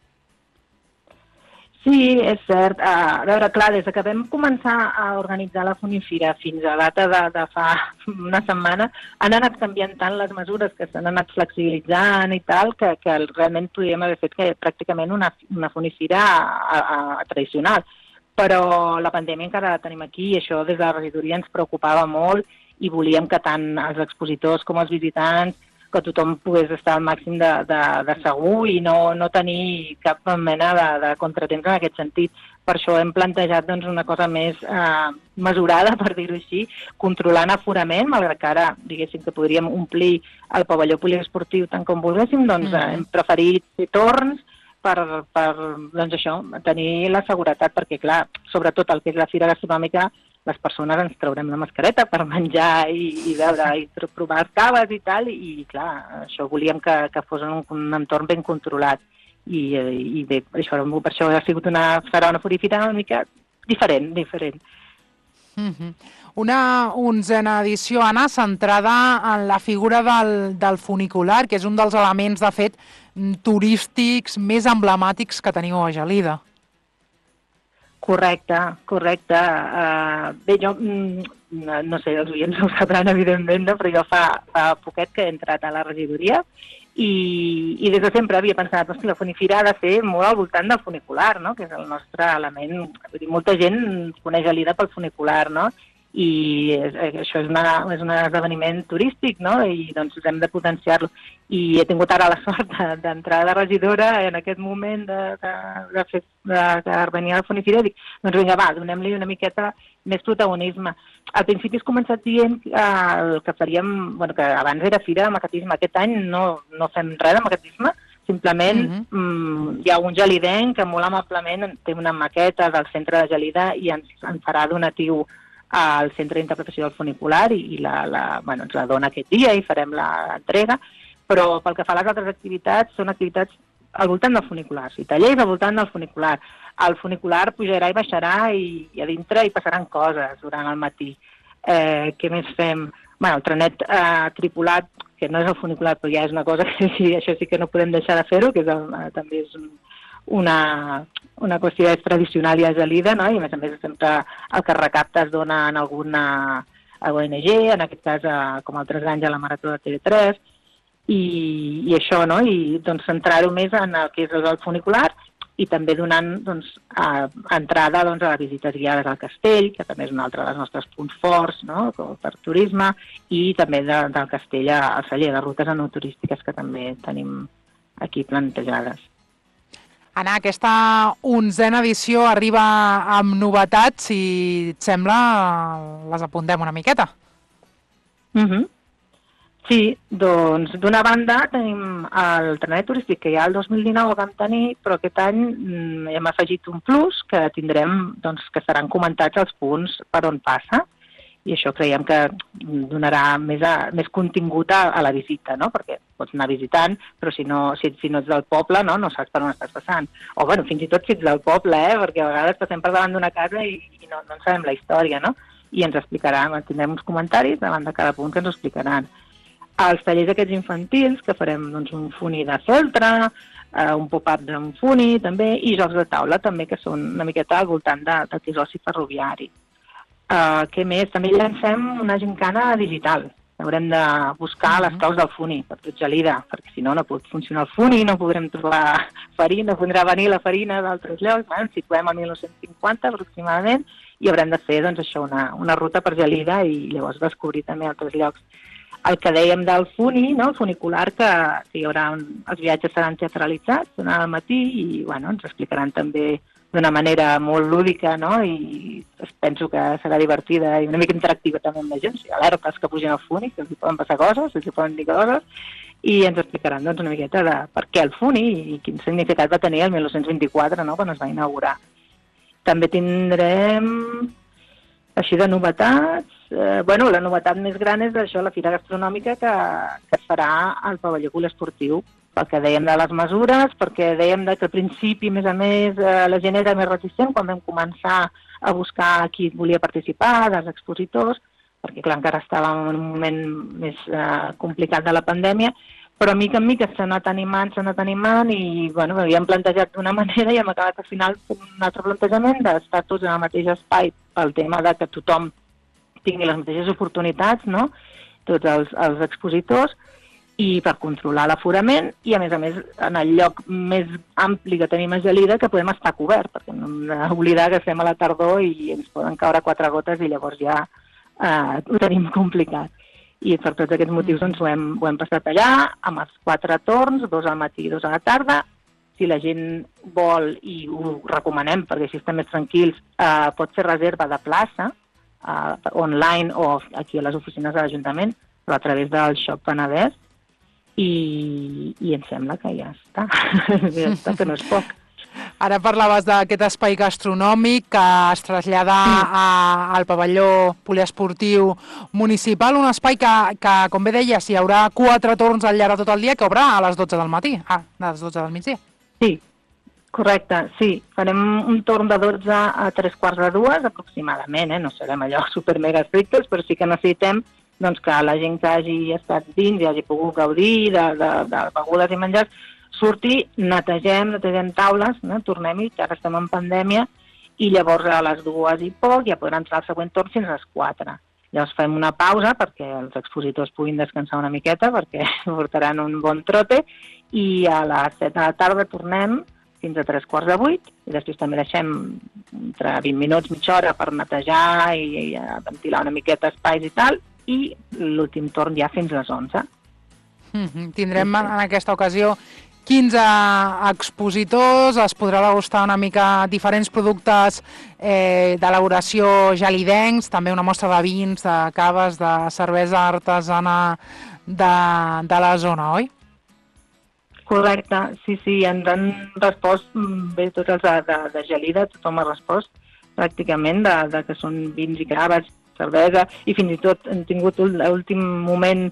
Sí, és cert. A veure, clar, des que vam començar a organitzar la Funifira fins a data de fa una setmana, han anat canviant tant les mesures que s'han anat flexibilitzant i tal, que realment podríem haver fet pràcticament una Funifira tradicional. Però la pandèmia encara la tenim aquí i això des de la regidoria ens preocupava molt i volíem que tant els expositors com els visitants, que tothom pogués estar al màxim de segur i no tenir cap mena de contratemps en aquest sentit. Per això hem plantejat doncs, una cosa més mesurada, per dir-ho així, controlant aforament, malgrat que ara diguéssim que podríem omplir el pavelló poliesportiu tant com volguéssim, doncs hem preferit fer torns per doncs això, tenir la seguretat, perquè clar, sobretot el que és la fira gastronòmica, les persones ens traurem la mascareta per menjar i veure i provar caves i tal, i clar, això volíem que fos un entorn ben controlat. I bé, per això serà una Funifira una mica diferent. Una 11a edició, Anna, centrada en la figura del funicular, que és un dels elements, de fet, turístics més emblemàtics que teniu a Gelida. Correcte. Bé, jo, no sé, els oients ho sabran, evidentment, no? Però jo fa poquet que he entrat a la regidoria i des de sempre havia pensat que la Funifira ha de ser molt al voltant del funicular, no? Que és el nostre element. Vull dir, molta gent coneix Gelida pel funicular, no? I això és un esdeveniment turístic, no? I doncs hem de potenciar-lo. I he tingut ara la sort d'entrar de regidora en aquest moment de venir a la Funifira i dic, doncs vinga, va, donem-li una miqueta més protagonisme. Al principi has començat dient que faríem, bueno, que abans era fira de maquetisme. Aquest any no fem res de maquetisme, simplement hi ha un gelidenc que molt amablement té una maqueta del centre de Gelida i ens farà donatiu al centre d'interpretació del funicular i ens la dona aquest dia i farem l'entrega, però pel que fa a les altres activitats, són activitats al voltant del funicular, i tallers al voltant del funicular. El funicular pujarà i baixarà i a dintre hi passaran coses durant el matí. Què més fem? El trenet tripulat, que no és el funicular, però ja és una cosa que això sí que no podem deixar de fer-ho, que també és una qüestió tradicional i agelida, no? I a més sempre el que recapta es dona en alguna ONG, en aquest cas com altres anys a la Marató de TV3, i això, no? I doncs centrar-ho més en el que és el funicular i també donant entrada a les visites guiades al castell, que també és un altre dels nostres punts forts, no? Per turisme, i també del castell al celler, de rutes enoturístiques que també tenim aquí plantejades. Anna, aquesta 11a edició arriba amb novetats, si et sembla, les apuntem una miqueta. Sí, doncs d'una banda tenim el trenet turístic que ja el 2019 vam tenir, però aquest any hem afegit un plus que tindrem, doncs, que seran comentats els punts per on passa, i això creiem que donarà més contingut a la visita, no? Perquè pots anar visitant, però si no ets del poble, no saps per on estàs passant. O fins i tot si ets del poble, perquè a vegades passem per davant d'una casa i no en sabem la història, no? I ens explicaran, tindrem uns comentaris davant de cada punt que ens ho explicaran. Els tallers aquests infantils, que farem un funi de feltre, un pop-up d'un funi també, i jocs de taula també, que són una miqueta al voltant del que és l'oci ferroviari. Què més? També llancem una gincana digital. Haurem de buscar les claus del funi per tot Gelida, perquè si no pot funcionar el funi, no podrem trobar farina, podrà venir la farina d'altres llocs. Ens situem al 1950 aproximadament i haurem de fer una ruta per Gelida i llavors descobrir també altres llocs. El que dèiem del funi, el funicular, que hi haurà els viatges seran teatralitzats durant el matí i ens explicaran també d'una manera molt lúdica, no? I penso que serà divertida i una mica interactiva també amb la gent. Alertes que pugen al funi, que els hi poden passar coses, els hi poden dir coses, i ens explicaran una miqueta de per què el funi i quin significat va tenir el 1924, no? Quan es va inaugurar. També tindrem, així de novetats, la novetat més gran és això, la fira gastronòmica que es farà al pavelló poliesportiu, pel que dèiem de les mesures, perquè dèiem que al principi, a més, la gent era més resistent quan vam començar a buscar qui volia participar, dels expositors, perquè clar, encara estàvem en un moment més complicat de la pandèmia, però mica en mica s'ha anat animant i, bueno, havíem plantejat d'una manera i hem acabat al final un altre plantejament d'estar tots en el mateix espai pel tema de que tothom tingui les mateixes oportunitats, no?, tots els expositors, i per controlar l'aforament i, a més, en el lloc més ampli que tenim a Gelida, que podem estar cobert, perquè no hem d'oblidar que estem a la tardor i ens poden caure 4 gotes i llavors ja ho tenim complicat. I per tots aquests motius doncs, ho hem passat allà, amb els 4 torns, 2 al matí i 2 a la tarda. Si la gent vol, i ho recomanem perquè així estem més tranquils, pot fer reserva de plaça online o aquí a les oficines de l'Ajuntament, però a través del Shop Penedès, i em sembla que ja està, que no és poc. Ara parlaves d'aquest espai gastronòmic que es trasllada al pavelló poliesportiu municipal, un espai que, com bé deies, hi haurà 4 torns al llarg de tot el dia, que obre a les 12 del matí, a les 12 del migdia. Sí, correcte, sí. Farem un torn de 12 a 3:45 aproximadament, no serem allò super mega estrictes, però sí que necessitem doncs, que la gent que hagi estat dins i hagi pogut gaudir de begudes i menjars surti, netegem taules, no? Tornem-hi, que ara estem en pandèmia, i llavors a les 2 i poc ja podrà entrar el següent torn fins a les 4. Llavors fem una pausa perquè els expositors puguin descansar una miqueta, perquè portaran un bon trote, i a les 7 de la tarda tornem fins a 7:45, i després també deixem entre 20 minuts, mitja hora per netejar i ventilar una miqueta espais i tal, i l'últim torn ja fins a les 11. Tindrem en aquesta ocasió 15 expositors, es podrà degustar una mica diferents productes d'elaboració gelidencs, també una mostra de vins, de caves, de cervesa artesana de la zona, oi? Correcte, sí, ens han respost bé tots els de Gelida, tothom ha respost pràcticament de que són vins i caves, cervesa, i fins i tot hem tingut l'últim moment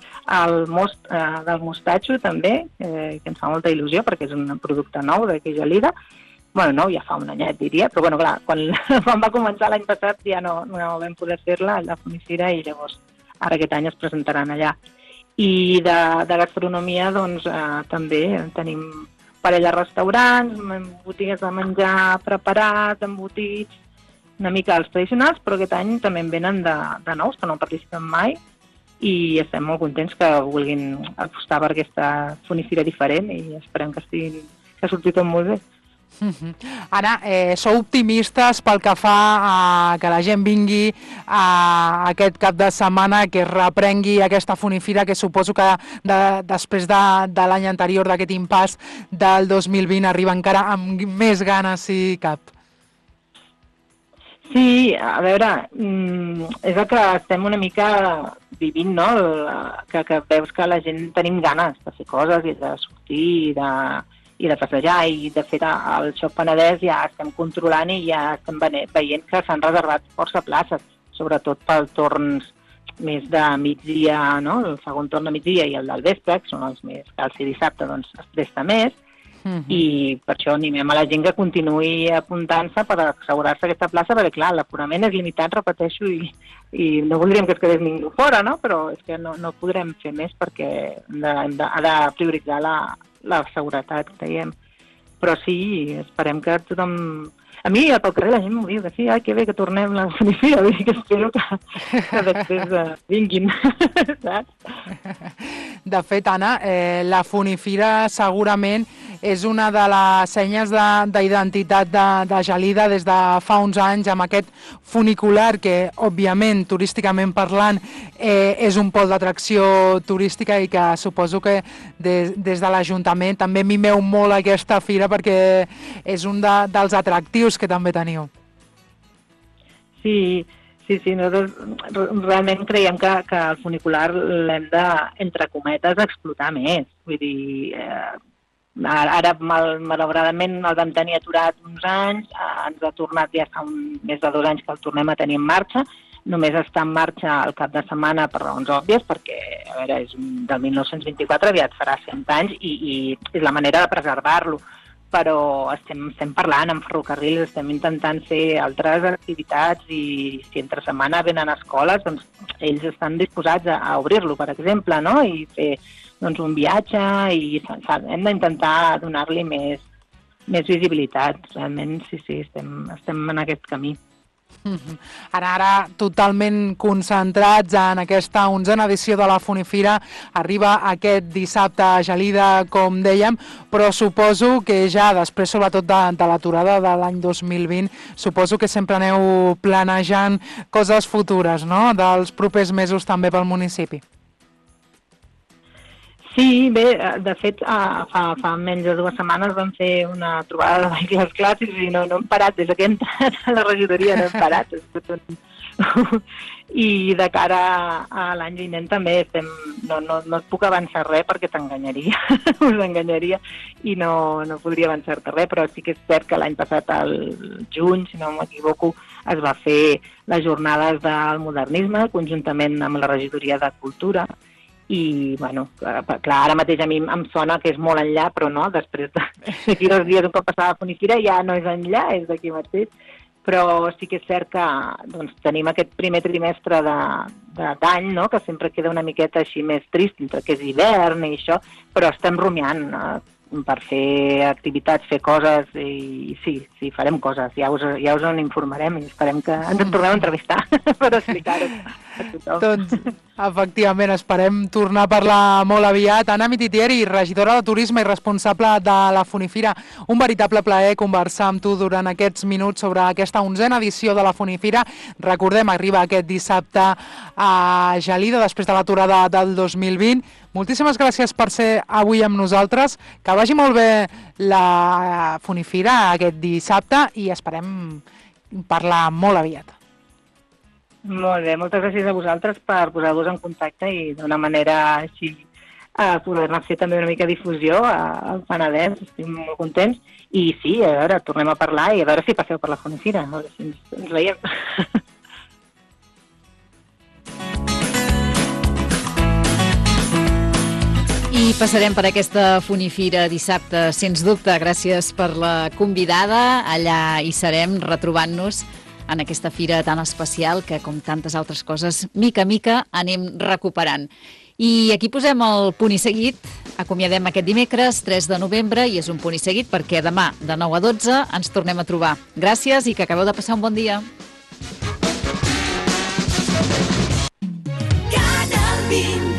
del mostatxo també, que ens fa molta il·lusió perquè és un producte nou d'aquí Gelida. Bueno, nou, ja fa un anyet diria, però bueno, clar, quan va començar l'any passat ja no vam poder fer-la a la Funifira i llavors ara aquest any es presentaran allà. I de gastronomia doncs també tenim parella de restaurants, botigues de menjar preparat, embotits, una mica els tradicionals, però aquest any també en venen de nous, que no participen mai, i estem molt contents que vulguin apostar per aquesta Funifira diferent i esperem que surti tot molt bé. Ara, sou optimistes pel que fa a que la gent vingui aquest cap de setmana, que es reprengui aquesta Funifira, que suposo que després de l'any anterior, d'aquest impàs del 2020, arriba encara amb més ganes si cap? Sí, a veure, és el que estem una mica vivint, no? Que veus que la gent tenim ganes de fer coses i de sortir i de passejar, i de fet al Shop Penedès ja estem controlant i ja estem veient que s'han reservat força places, sobretot pels torns més de migdia, no? El segon torn de migdia i el del vespre, que són els més calç, i dissabte doncs es presta més. I per això animem a la gent que continuï apuntant-se per assegurar-se aquesta plaça, perquè clar, l'aforament és limitat, repeteixo, i no voldríem que es quedés ningú fora, no? Però és que no podrem fer més perquè ha de prioritzar la seguretat, dèiem. Però sí, esperem que tothom... A mi, pel carrer, la gent m'ho diu, que sí, que bé que tornem la Funifira, vull dir que espero que després vinguin, saps? De fet, Anna, la Funifira segurament és una de les senyes d'identitat de Gelida des de fa uns anys, amb aquest funicular que, òbviament, turísticament parlant, és un pol d'atracció turística i que suposo que des de l'Ajuntament també mimeu molt aquesta fira perquè és un dels atractius que també teniu. Sí, nosaltres realment creiem que el funicular l'hem de, entre cometes, explotar més. Vull dir, ara malauradament el vam tenir aturat uns anys, ens ha tornat ja fa més de 2 anys que el tornem a tenir en marxa. Només està en marxa el cap de setmana per raons òbvies, perquè a veure, és del 1924, aviat farà 100 anys, i és la manera de preservar-lo. però estem parlant amb ferrocarrils, estem intentant fer altres activitats i si entre setmana venen escoles, doncs ells estan disposats a obrir-lo, per exemple, no? I fer doncs, un viatge i hem d'intentar donar-li més visibilitat. Realment, sí, estem en aquest camí. Ara totalment concentrats en aquesta 11a edició de la Funifira. Arriba aquest dissabte a Gelida, com dèiem, però suposo que ja després, sobretot de l'aturada de l'any 2020, suposo que sempre aneu planejant coses futures, no?, dels propers mesos també pel municipi. Sí, bé, de fet, fa menys de 2 setmanes vam fer una trobada de vehicles clàssics i no hem parat, des que hem entrat a la regidoria no hem parat. I de cara a l'any vinent també no et puc avançar res perquè t'enganyaria, us enganyaria i no podria avançar-te res, però sí que és cert que l'any passat, al juny, si no m'equivoco, es va fer les jornades del modernisme conjuntament amb la regidoria de Cultura. I, bueno, clar, ara mateix a mi em sona que és molt enllà, però no, després d'aquí 2 dies un cop passava a Funifira ja no és enllà, és d'aquí mateix, però sí que és cert que doncs, tenim aquest primer trimestre d'any, no?, que sempre queda una miqueta així més trist, entre que és hivern i això, però estem rumiant per fer activitats, fer coses, i sí, farem coses, ja us en informarem i esperem que ens en tornem a entrevistar per explicar-ho a tothom. Doncs, efectivament, esperem tornar a parlar molt aviat. Anna Mititieri, regidora de Turisme i responsable de la Funifira, un veritable plaer conversar amb tu durant aquests minuts sobre aquesta 11a edició de la Funifira. Recordem, arriba aquest dissabte a Gelida, després de l'aturada del 2020. Moltíssimes gràcies per ser avui amb nosaltres. Que vagi molt bé la Funifira aquest dissabte i esperem parlar molt aviat. Molt bé, moltes gràcies a vosaltres per posar-vos en contacte i d'una manera així poder-ne fer també una mica difusió al Penedès. Estem molt contents i sí, a veure, tornem a parlar i a veure si passeu per la Funifira, a veure si ens veiem. I passarem per aquesta Funifira dissabte, sens dubte. Gràcies per la convidada. Allà hi serem, retrobant-nos en aquesta fira tan especial que, com tantes altres coses, mica a mica anem recuperant. I aquí posem el punt i seguit. Acomiadem aquest dimecres, 3 de novembre, i és un punt i seguit perquè demà, de 9 a 12, ens tornem a trobar. Gràcies i que acabeu de passar un bon dia. Canal 20.